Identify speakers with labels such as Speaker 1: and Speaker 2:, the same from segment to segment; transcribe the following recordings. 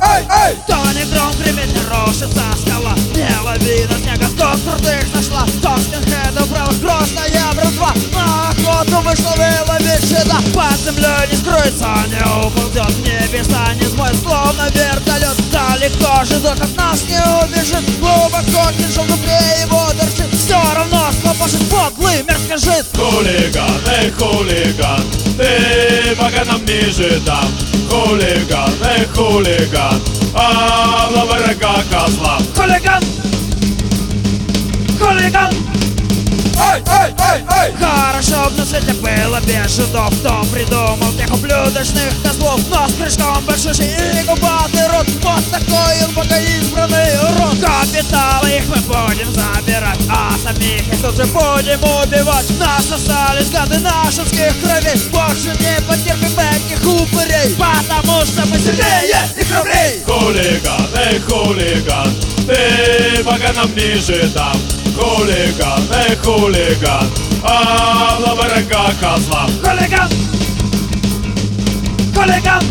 Speaker 1: То не гром гремит, не рушится скала, не лавина снега, кто крутых нашла, то скинхедов правых грозная братва. На охоту вышла выловить щита, под землей не скроется, не уползет, в небеса не смоет, словно вертолет. Далеко жидок от нас не убежит, глубоко кинжал в дупле его торчит, все равно схлопочет подлый мерзкожит.
Speaker 2: Хулиган, эй, хулиган, ты пока нам ниже там. Хулиган, эй, хулиган, а в врага козла.
Speaker 1: Хулиган! Хулиган! Хорошо б на свете было без жидов, кто придумал тех ублюдочных козлов. Но с крышком большущий и губатый рот, вот такой он богоизбранный урод. Капиталы их мы будем забирать, а самих их тут же будем убивать. Нас остались гады нашинских кровей, больше не потерпим этих упырей, потому что мы сильнее и храбрей.
Speaker 2: Хулиган, эй, хулиган, ты пока нам ниже там. Хулиган, эй, хулиган, а в врага козла.
Speaker 1: Хулиган! Хулиган!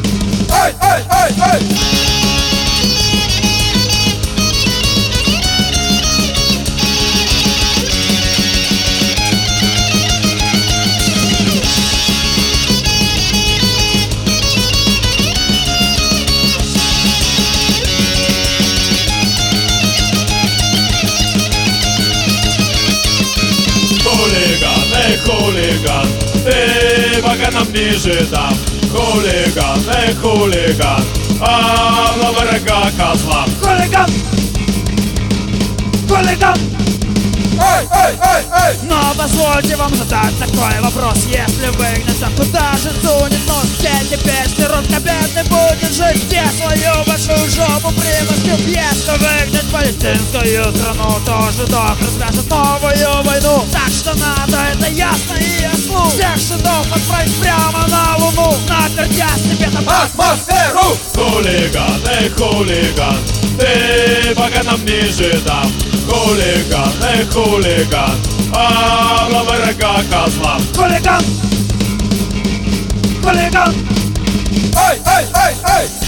Speaker 2: Хулиган, эй, хулиган, ты пока нам ниже там. Хулиган, эй, хулиган, а в врага козла.
Speaker 1: Хулиган! Хулиган! Но позвольте вам задать такой вопрос: если выгнать, то куда же сунет нос? Где теперь сиротка бедный будет жить? Где свою большую жопу примостит? Если выгнать палестинскую страну, то жидок развяжет новую войну. Так что надо, это ясно и ясно, всех жидов отправить прямо на луну, напердя себе там атмосферу.
Speaker 2: Хулиган, эй, хулиган, ты пока нам ниже там. Хулиган, эй, хулиган, а в врага козла.
Speaker 1: Хулиган! Хулиган!
Speaker 3: Эй!